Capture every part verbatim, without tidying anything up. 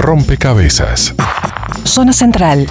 rompecabezas. Zona Central.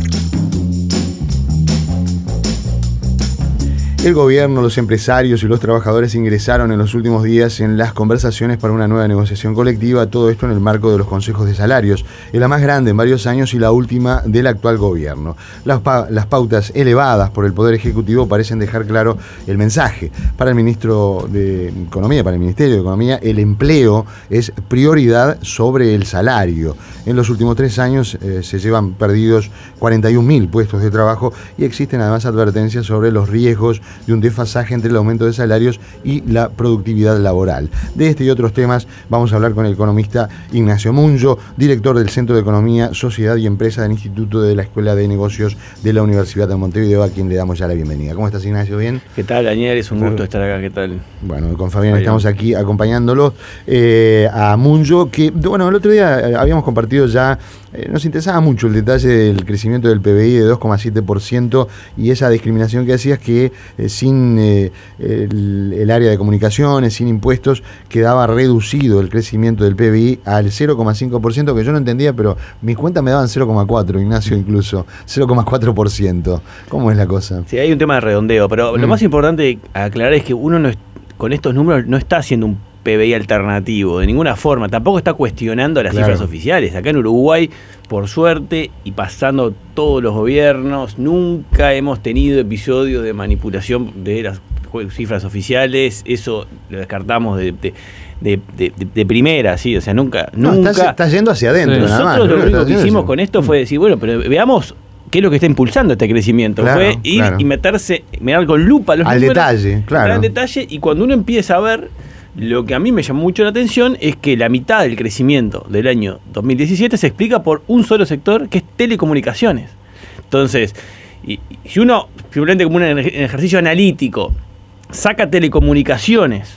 El gobierno, los empresarios y los trabajadores ingresaron en los últimos días en las conversaciones para una nueva negociación colectiva, todo esto en el marco de los consejos de salarios, es la más grande en varios años y la última del actual gobierno. Las, pa- las pautas elevadas por el Poder Ejecutivo parecen dejar claro el mensaje. Para el ministro de Economía, para el Ministerio de Economía, el empleo es prioridad sobre el salario. En los últimos tres años eh, se llevan perdidos cuarenta y un mil puestos de trabajo y existen además advertencias sobre los riesgos de un desfasaje entre el aumento de salarios y la productividad laboral. De este y otros temas vamos a hablar con el economista Ignacio Munjo, director del Centro de Economía, Sociedad y Empresa del Instituto de la Escuela de Negocios de la Universidad de Montevideo, a quien le damos ya la bienvenida. ¿Cómo estás, Ignacio? ¿Bien? ¿Qué tal, Daniel? Es un gusto estar acá. ¿Qué tal? Bueno, con Fabián estamos aquí acompañándolo eh, a Munjo, que, bueno, el otro día habíamos compartido ya, eh, nos interesaba mucho el detalle del crecimiento del P B I de dos coma siete por ciento y esa discriminación que hacías que eh, sin eh, el, el área de comunicaciones, sin impuestos, quedaba reducido el crecimiento del P B I al cero coma cinco por ciento, que yo no entendía, pero mis cuentas me daban cero coma cuatro, Ignacio, incluso, cero coma cuatro por ciento. ¿Cómo es la cosa? Sí, hay un tema de redondeo, pero mm. lo más importante a aclarar es que uno no es, con estos números no está haciendo un P B I alternativo, de ninguna forma, tampoco está cuestionando las claro. cifras oficiales. Acá en Uruguay, por suerte, y pasando todos los gobiernos, nunca hemos tenido episodios de manipulación de las cifras oficiales. Eso lo descartamos de, de, de, de, de primera, sí, o sea, nunca, no, nunca. Estás, estás yendo hacia adentro, sí. nada más. Nosotros lo único que hicimos eso. con esto fue decir, bueno, pero veamos qué es lo que está impulsando este crecimiento. Claro, fue ir claro. y meterse, mirar con lupa los al números. Detalle, claro. Al detalle, y cuando uno empieza a ver, lo que a mí me llamó mucho la atención es que la mitad del crecimiento del año dos mil diecisiete se explica por un solo sector, que es telecomunicaciones. Entonces, y, y si uno, simplemente como un ejercicio analítico, saca telecomunicaciones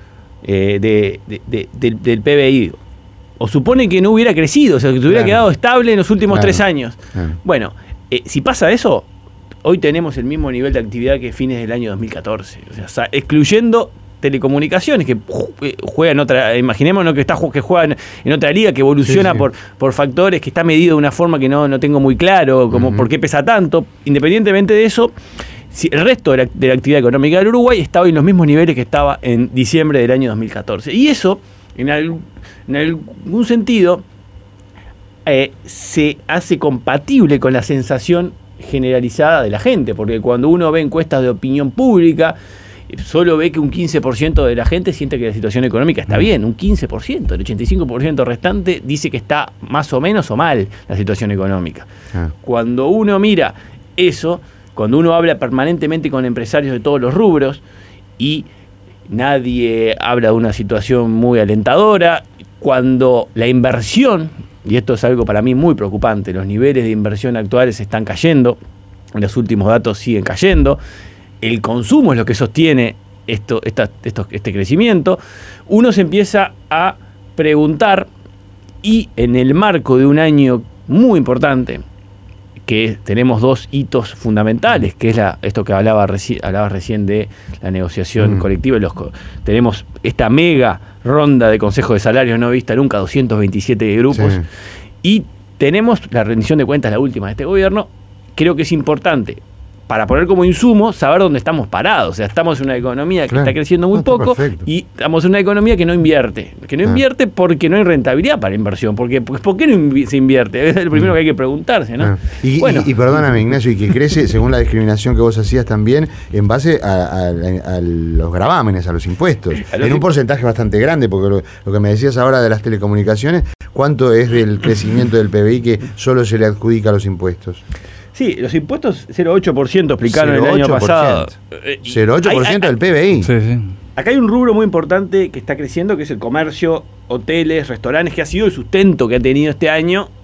eh, de, de, de, de, del P B I, o supone que no hubiera crecido, o sea, que se hubiera claro. quedado estable en los últimos claro. tres años. Claro. Bueno, eh, si pasa eso, hoy tenemos el mismo nivel de actividad que fines del año dos mil catorce. O sea, excluyendo telecomunicaciones, que juega en otra, imaginémonos que está que juega en otra liga, que evoluciona sí, sí. por por factores, que está medido de una forma que no, no tengo muy claro, como uh-huh. por qué pesa tanto. Independientemente de eso, si el resto de la, de la actividad económica del Uruguay está hoy en los mismos niveles que estaba en diciembre del año dos mil catorce. Y eso, en, algún, en algún sentido, eh, se hace compatible con la sensación generalizada de la gente, porque cuando uno ve encuestas de opinión pública, solo ve que un quince por ciento de la gente siente que la situación económica está bien, un quince por ciento, el ochenta y cinco por ciento restante dice que está más o menos o mal la situación económica. Ah. Cuando uno mira eso, cuando uno habla permanentemente con empresarios de todos los rubros y nadie habla de una situación muy alentadora, cuando la inversión, y esto es algo para mí muy preocupante, los niveles de inversión actuales están cayendo, los últimos datos siguen cayendo, el consumo es lo que sostiene esto, esta, esto, este crecimiento, uno se empieza a preguntar, y en el marco de un año muy importante, que tenemos dos hitos fundamentales, que es la, esto que hablaba, reci, hablaba recién de la negociación mm. colectiva, y los, tenemos esta mega ronda de consejos de salarios no vista nunca, doscientos veintisiete grupos, sí. y tenemos la rendición de cuentas, la última de este gobierno. Creo que es importante, para poner como insumo, saber dónde estamos parados. O sea, estamos en una economía que claro. está creciendo muy no, poco perfecto. Y estamos en una economía que no invierte. Que no ah. invierte porque no hay rentabilidad para inversión. Porque, pues, ¿por qué no invi- se invierte? Es el primero mm. que hay que preguntarse, ¿no? Ah. Y, bueno. y, y perdóname, Ignacio, y que crece, según la discriminación que vos hacías también, en base a, a, a los gravámenes, a los impuestos. A los en un porcentaje bastante grande, porque lo, lo que me decías ahora de las telecomunicaciones, ¿cuánto es del crecimiento del P B I que solo se le adjudica a los impuestos? Sí, los impuestos cero coma ocho por ciento explicaron el año pasado. cero coma ocho por ciento del P B I. Sí, sí. Acá hay un rubro muy importante que está creciendo, que es el comercio, hoteles, restaurantes, que ha sido el sustento que ha tenido este año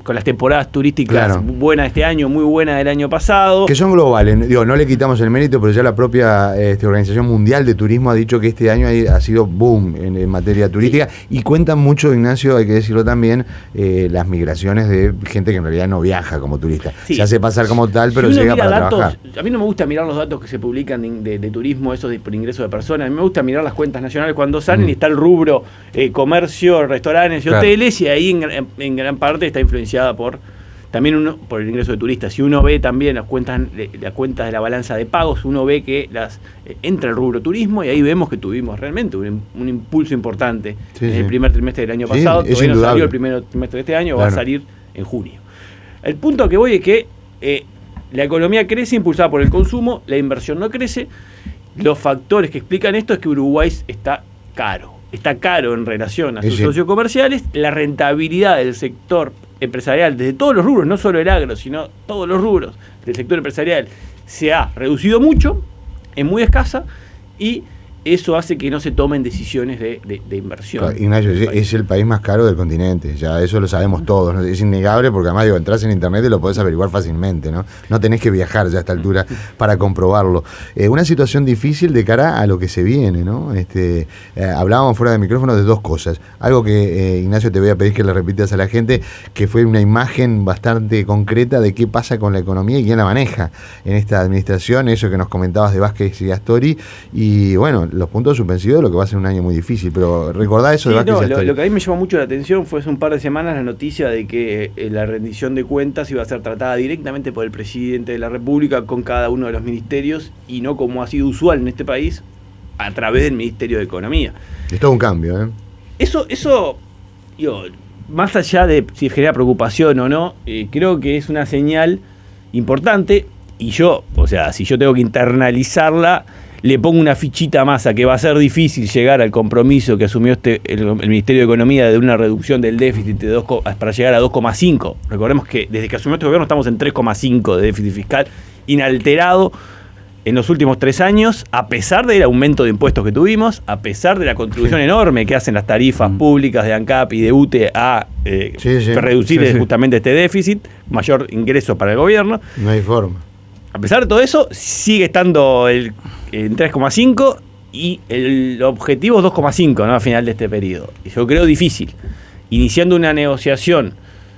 con las temporadas turísticas claro. buenas este año, muy buenas del año pasado. Que son globales, digo, no le quitamos el mérito, pero ya la propia este, Organización Mundial de Turismo ha dicho que este año ha sido boom en, en materia turística, sí. Y cuentan mucho, Ignacio, hay que decirlo también, eh, las migraciones de gente que en realidad no viaja como turista. Sí. Se hace pasar como tal, pero si llega para datos, trabajar. A mí no me gusta mirar los datos que se publican de, de, de turismo, esos de, por ingreso de personas. A mí me gusta mirar las cuentas nacionales cuando salen mm. y está el rubro eh, comercio, restaurantes y claro. hoteles, y ahí en, en, en gran parte está influenciado por también uno por el ingreso de turistas. Si uno ve también las cuentas, las cuentas de la balanza de pagos, uno ve que las eh, entra el rubro turismo y ahí vemos que tuvimos realmente un, un impulso importante sí, en sí. el primer trimestre del año pasado. Sí, todavía no salió el primer trimestre de este año, claro. va a salir en junio. El punto a que voy es que eh, la economía crece impulsada por el consumo, la inversión no crece. Los factores que explican esto es que Uruguay está caro. Está caro en relación a sus sí. socios comerciales, la rentabilidad del sector empresarial, desde todos los rubros, no solo el agro, sino todos los rubros del sector empresarial, se ha reducido mucho, es muy escasa, y eso hace que no se tomen decisiones de, de, de inversión. Claro, Ignacio, es, es el país más caro del continente, ya eso lo sabemos todos, ¿no? Es innegable porque además digo, entras en internet y lo podés averiguar fácilmente, ¿no? No tenés que viajar ya a esta altura para comprobarlo. Eh, una situación difícil de cara a lo que se viene, ¿no? Este, eh, hablábamos fuera de micrófono de dos cosas. Algo que, eh, Ignacio, te voy a pedir que le repitas a la gente, que fue una imagen bastante concreta de qué pasa con la economía y quién la maneja en esta administración, eso que nos comentabas de Vázquez y Astori, y bueno, los puntos suspensivos de lo que va a ser un año muy difícil, pero recordá eso sí, de Vázquez no, y Astori. Lo, lo que a mí me llamó mucho la atención fue hace un par de semanas la noticia de que eh, la rendición de cuentas iba a ser tratada directamente por el presidente de la República con cada uno de los ministerios y no como ha sido usual en este país a través del Ministerio de Economía. Es todo un cambio, ¿eh? Eso, eso digo, más allá de si genera preocupación o no, eh, creo que es una señal importante y yo, o sea, si yo tengo que internalizarla, le pongo una fichita más a que va a ser difícil llegar al compromiso que asumió este, el, el Ministerio de Economía de una reducción del déficit de dos, para llegar a dos coma cinco. Recordemos que desde que asumió este gobierno estamos en tres coma cinco de déficit fiscal, inalterado en los últimos tres años, a pesar del aumento de impuestos que tuvimos, a pesar de la contribución sí. enorme que hacen las tarifas mm. públicas de ANCAP y de U T E a eh, sí, sí. reducir sí, sí. justamente este déficit, mayor ingreso para el gobierno. No hay forma. A pesar de todo eso, sigue estando el, en tres coma cinco y el objetivo es dos coma cinco, ¿no? A final de este periodo. Y yo creo difícil. Iniciando una negociación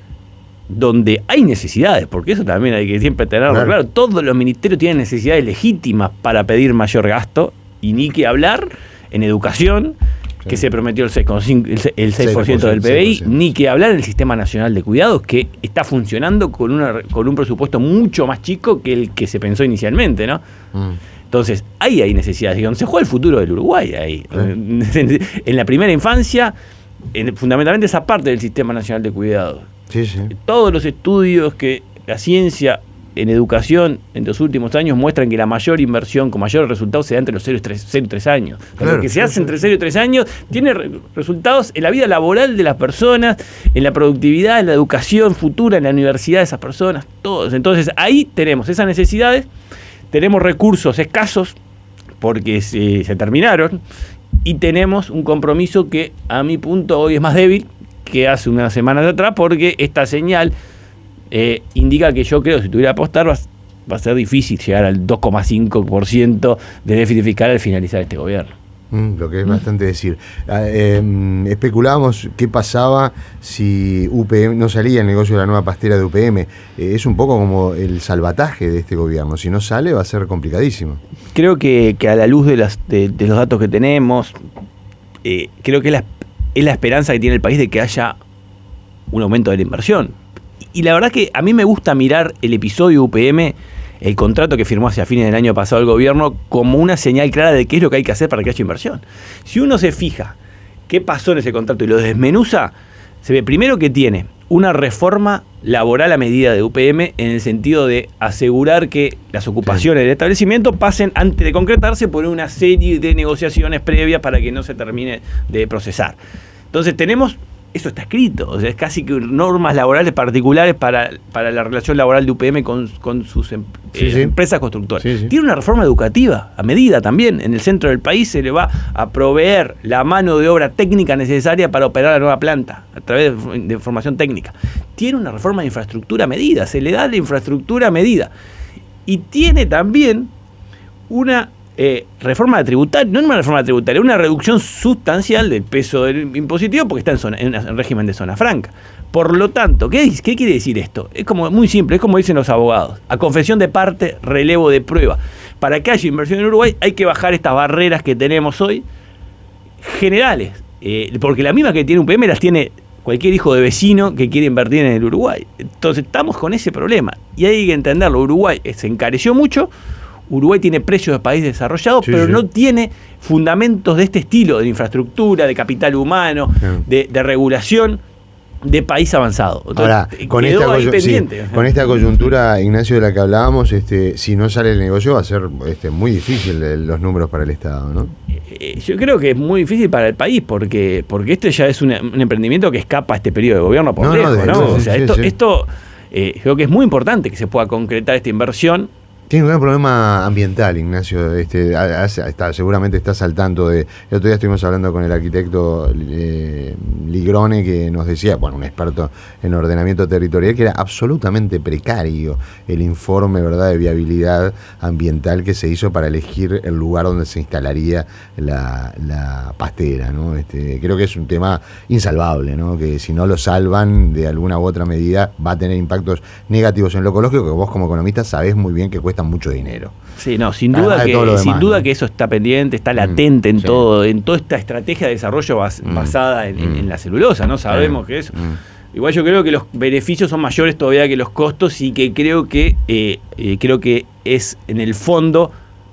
donde hay necesidades, porque eso también hay que siempre tenerlo claro. claro. Todos los ministerios tienen necesidades legítimas para pedir mayor gasto, y ni que hablar en educación, sí. que se prometió el seis por ciento, el seis por ciento del P B I, seis por ciento. Ni que hablar en el Sistema Nacional de Cuidados, que está funcionando con, una, con un presupuesto mucho más chico que el que se pensó inicialmente, ¿no? Mm. Entonces, ahí hay necesidades, donde se juega el futuro del Uruguay, ahí. Sí. En la primera infancia, en, fundamentalmente esa parte del Sistema Nacional de Cuidados. Sí, sí. Todos los estudios que la ciencia en educación en los últimos años muestran que la mayor inversión con mayores resultados se da entre los cero y tres años. Claro, lo que se sí, hace sí. entre cero y tres años tiene re resultados en la vida laboral de las personas, en la productividad, en la educación futura, en la universidad de esas personas, todos. Entonces ahí tenemos esas necesidades, tenemos recursos escasos porque se, se terminaron, y tenemos un compromiso que a mi punto hoy es más débil que hace unas semanas atrás, porque esta señal eh, indica que yo creo que si tuviera que apostar va, va a ser difícil llegar al dos coma cinco por ciento de déficit fiscal al finalizar este gobierno. Mm, lo que es mm. bastante decir. Eh, eh, especulábamos qué pasaba si U P M no salía el negocio de la nueva pastera de U P M. Eh, es un poco como el salvataje de este gobierno. Si no sale va a ser complicadísimo. Creo que, que a la luz de, las, de, de los datos que tenemos, eh, creo que es la es la esperanza que tiene el país de que haya un aumento de la inversión. Y la verdad que a mí me gusta mirar el episodio U P M, el contrato que firmó hacia fines del año pasado el gobierno, como una señal clara de qué es lo que hay que hacer para que haya inversión. Si uno se fija qué pasó en ese contrato y lo desmenuza, se ve primero que tiene una reforma laboral a medida de U P M, en el sentido de asegurar que las ocupaciones sí. del establecimiento pasen, antes de concretarse, por una serie de negociaciones previas para que no se termine de procesar. Entonces tenemos eso está escrito, o sea, es casi que normas laborales particulares para, para la relación laboral de U P M con, con sus em, sí, eh, sí. empresas constructoras. Sí, sí. Tiene una reforma educativa a medida también. En el centro del país se le va a proveer la mano de obra técnica necesaria para operar la nueva planta a través de, de formación técnica. Tiene una reforma de infraestructura a medida, se le da la infraestructura a medida. Y tiene también una eh, reforma tributaria, no una reforma tributaria, una reducción sustancial del peso del impositivo porque está en, zona, en, una, en régimen de zona franca. Por lo tanto, ¿qué, ¿qué quiere decir esto? Es como muy simple, es como dicen los abogados. A confesión de parte, relevo de prueba. Para que haya inversión en Uruguay hay que bajar estas barreras que tenemos hoy, generales. Eh, porque las mismas que tiene U P M las tiene cualquier hijo de vecino que quiere invertir en el Uruguay. Entonces estamos con ese problema. Y hay que entenderlo. Uruguay se encareció mucho. Uruguay tiene precios de país desarrollado, sí, pero sí. no tiene fundamentos de este estilo, de infraestructura, de capital humano, sí. de, de regulación, de país avanzado. Entonces, ahora, con esta, coy- sí, con esta coyuntura, Ignacio, de la que hablábamos, este, si no sale el negocio va a ser este, muy difícil los números para el Estado, ¿no? Eh, yo creo que es muy difícil para el país, porque, porque este ya es un, un emprendimiento que escapa a este periodo de gobierno por no, lejos, ¿no? ¿no? O sea, sí, esto, sí. esto eh, creo que es muy importante que se pueda concretar esta inversión. Tiene un gran problema ambiental, Ignacio. Este, está, seguramente estás al tanto de... El otro día estuvimos hablando con el arquitecto eh, Ligrone, que nos decía, bueno, un experto en ordenamiento territorial, que era absolutamente precario el informe, ¿verdad?, de viabilidad ambiental que se hizo para elegir el lugar donde se instalaría la, la pastera, ¿no? Este, creo que es un tema insalvable, ¿no? Que si no lo salvan de alguna u otra medida va a tener impactos negativos en lo ecológico, que vos como economista sabés muy bien que cuesta mucho dinero. Sí, no, sin duda que demás, sin duda ¿no? que eso está pendiente, está latente mm, en sí. todo, en toda esta estrategia de desarrollo bas, mm, basada en, mm, en la celulosa, ¿no? Sabemos mm, que eso. Mm. Igual yo creo que los beneficios son mayores todavía que los costos y que creo que eh, eh, creo que es en el fondo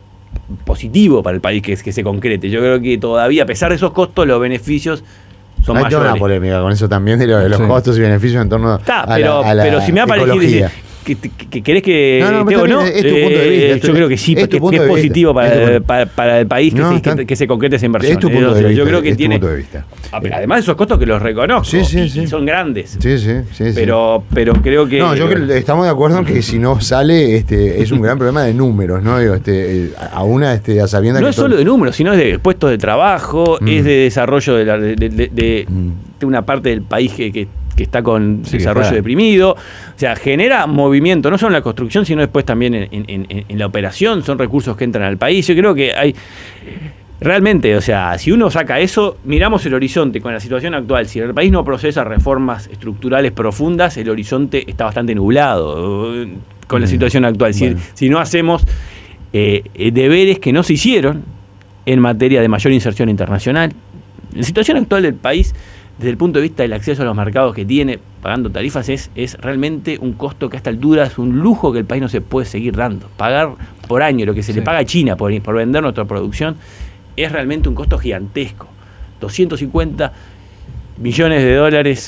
positivo para el país que, que se concrete. Yo creo que todavía, a pesar de esos costos, los beneficios son hay mayores. Hay toda una polémica con eso también de, lo, de los sí. costos y beneficios en torno Está, a, pero, la, a la pero si me ha parecido decir, que, que, que querés que no, no, te o no, es tu punto de vista, eh, yo creo que sí, que, que es positivo para, para, para el país que, no, se, está, que, que se concrete esa inversión. Es tu punto de vista, yo creo que es tiene, punto de vista. Además de esos costos que los reconozco, sí, sí, y, sí. y son grandes. Sí, sí, sí, pero, sí. pero creo que... No, yo creo que estamos de acuerdo en que si no sale, este, es un gran problema de números, ¿no? Digo, este, a una este, a sabiendas no que es todo... solo de números, sino es de puestos de trabajo, mm. es de desarrollo de, la, de, de, de, de, mm. de una parte del país que... que que está con sí, desarrollo claro. deprimido, o sea, genera movimiento, no solo en la construcción, sino después también en, en, en, en la operación, son recursos que entran al país. Yo creo que hay, realmente, o sea, si uno saca eso, miramos el horizonte con la situación actual, si el país no procesa reformas estructurales profundas, el horizonte está bastante nublado con la situación actual. Bueno. Si, si no hacemos eh, deberes que no se hicieron en materia de mayor inserción internacional, la situación actual del país, desde el punto de vista del acceso a los mercados que tiene, pagando tarifas, es, es realmente un costo que a esta altura es un lujo que el país no se puede seguir dando. Pagar por año lo que se sí. le paga a China por, por vender nuestra producción es realmente un costo gigantesco. doscientos cincuenta millones de dólares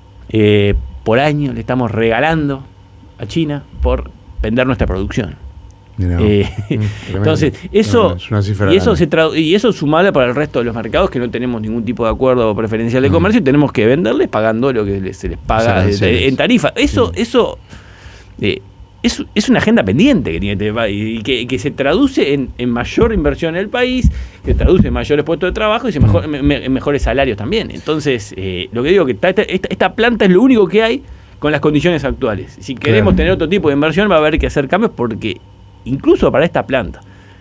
eh, por año le estamos regalando a China por vender nuestra producción. No, eh, entonces eso no, y eso se tradu- y eso sumable para el resto de los mercados que no tenemos ningún tipo de acuerdo preferencial de no. comercio y tenemos que venderles pagando lo que les, se les paga de, de, en tarifa. Eso sí. eso eh, es, es una agenda pendiente que tiene este país y que, que se traduce en, en mayor inversión en el país, que se traduce en mayores puestos de trabajo y se mejor, mm. me, en mejores salarios también. Entonces eh, lo que digo que esta, esta, esta planta es lo único que hay con las condiciones actuales. Si queremos claro. tener otro tipo de inversión va a haber que hacer cambios porque incluso para esta planta,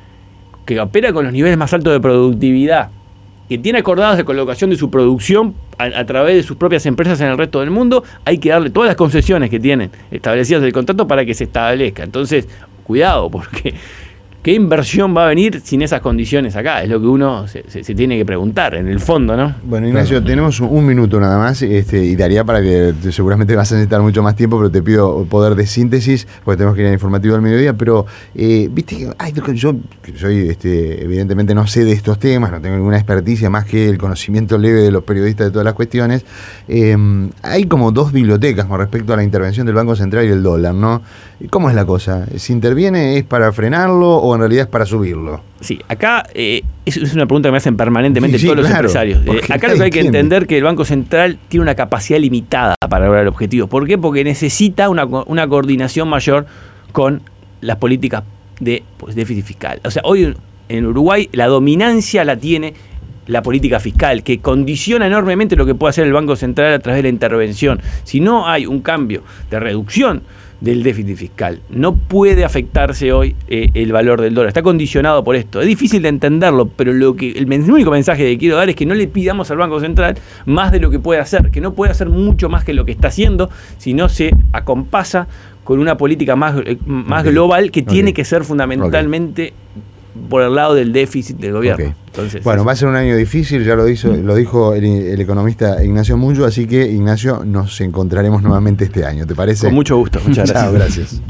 que opera con los niveles más altos de productividad, que tiene acordados de colocación de su producción a, a través de sus propias empresas en el resto del mundo, hay que darle todas las concesiones que tienen establecidas del contrato para que se establezca. Entonces, cuidado, porque ¿qué inversión va a venir sin esas condiciones acá? Es lo que uno se, se, se tiene que preguntar, en el fondo, ¿no? Bueno, Ignacio, claro. tenemos un minuto nada más este, y daría para que seguramente vas a necesitar mucho más tiempo, pero te pido poder de síntesis, porque tenemos que ir al informativo del mediodía, pero, eh, viste, ay, yo soy, este, evidentemente no sé de estos temas, no tengo ninguna experticia más que el conocimiento leve de los periodistas de todas las cuestiones. Eh, hay como dos bibliotecas con respecto a la intervención del Banco Central y el dólar, ¿no? ¿Cómo es la cosa? ¿Si interviene es para frenarlo o o en realidad es para subirlo? Sí, acá eh, es, es una pregunta que me hacen permanentemente sí, sí, todos los claro, empresarios. Eh, acá lo que hay que entiende. entender que el Banco Central tiene una capacidad limitada para lograr el objetivo. ¿Por qué? Porque necesita una, una coordinación mayor con las políticas de pues, déficit fiscal. O sea, hoy en Uruguay la dominancia la tiene la política fiscal, que condiciona enormemente lo que puede hacer el Banco Central a través de la intervención. Si no hay un cambio de reducción del déficit fiscal, no puede afectarse hoy eh, el valor del dólar. Está condicionado por esto. Es difícil de entenderlo, pero lo que el, el único mensaje que quiero dar es que no le pidamos al Banco Central más de lo que puede hacer, que no puede hacer mucho más que lo que está haciendo, si no se acompasa con una política más, eh, más okay. global que okay. tiene que ser fundamentalmente okay. por el lado del déficit del gobierno. Okay. Entonces, bueno, es... va a ser un año difícil, ya lo dijo, lo dijo el, el economista Ignacio Munyo, así que, Ignacio, nos encontraremos nuevamente este año, ¿te parece? Con mucho gusto, muchas gracias. Chao, gracias.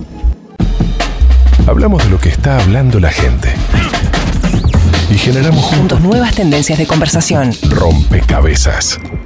Hablamos de lo que está hablando la gente y generamos juntos nuevas tendencias de conversación. Rompecabezas.